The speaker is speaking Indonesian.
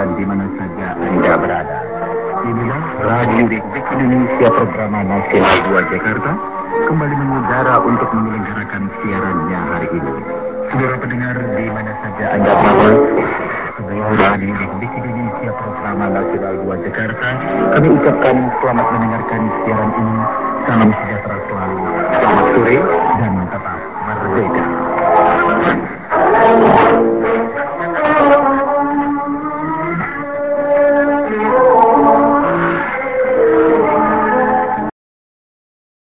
dan di mana saja Anda berada. Inilah Radio Republik Indonesia Programa Nasional 2 Jakarta kembali mengudara untuk menyelenggarakan siarannya hari ini. Saudara pendengar di mana saja Anda berada, Radio Republik Indonesia Programa Nasional 2 Jakarta, kami ucapkan selamat mendengarkan siaran ini. Salam sejahtera selalu. Selamat sore.